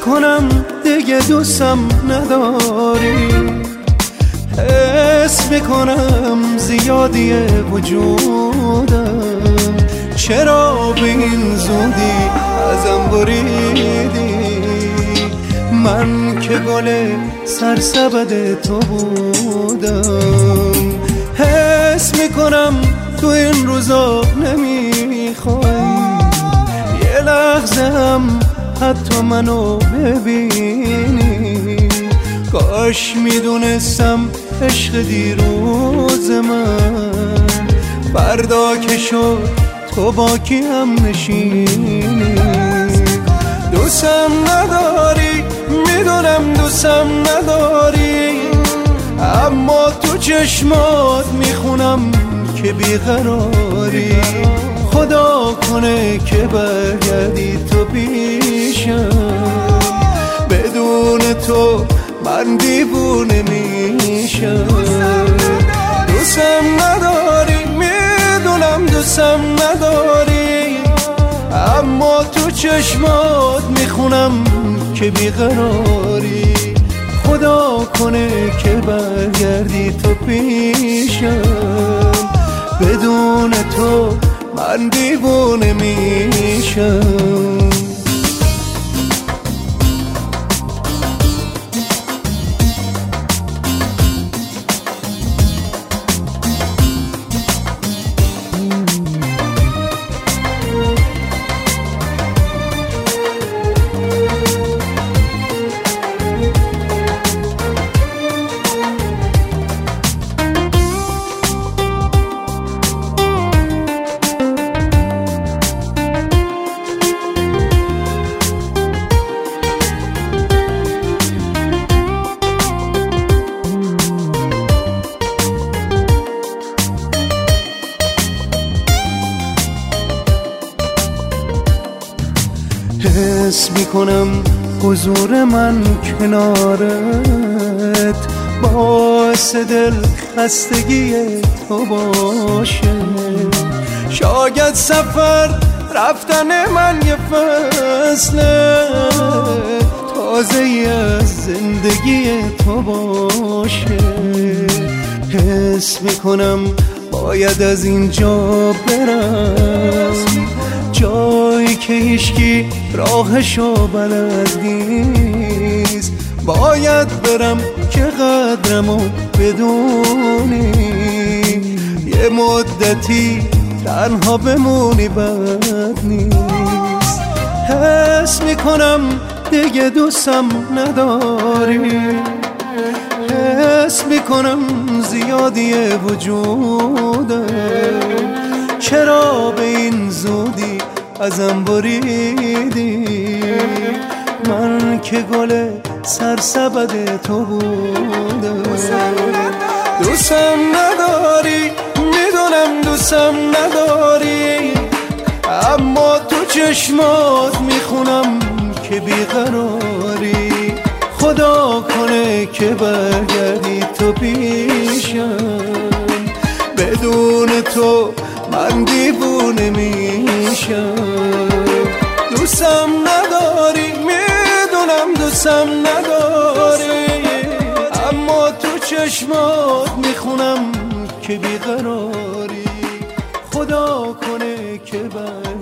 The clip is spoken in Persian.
میکنم دیگه دوستم نداری، حس میکنم زیادیه وجودم، چرا به این زودی ازم بریدی؟ من که گل سرسبد تو بودم، حس میکنم تو این روزا نمیخوای یه لحظه هم حتی منو ببینی. کاش میدونستم عشق دیروز من فردا که شد تو با کی هم نشینی. دوستم نداری، میدونم دوستم نداری، اما تو چشمات میخونم که بیقراری. خدا کنه که برگردی تو پیشم، بدون تو من دیوونه میشم. دوستم نداری، میدونم دوستم نداری، اما تو چشمات میخونم که بیقراری. خدا کنه که برگردی تو پیشم، بدون تو من دیوونه میشم. حس میکنم حضور من کنارت باعث دل خستگی تو باشه. شاید سفر رفتن من یه فصل تازه از زندگی تو باشه. حس میکنم باید از اینجا برم، جایی که هیچکی راهشو بلد نیست. باید برم که قدرمو بدونی، یه مدتی تنها بمونی بد نیست. حس میکنم دیگه دوستم نداری، حس میکنم زیادیه وجودم، چرا به این زودی ازم بریدی؟ من که گل سرسبد تو بودم. دوستم نداری، میدونم دوستم نداری، اما تو چشمات میخونم که بیقراری. خدا کنه که برگردی تو پیشم، بدون تو من دیوونه میشم. دوستم نداری، میدونم دوستم نداری، اما تو چشمات میخونم که بیقراری. خدا کنه که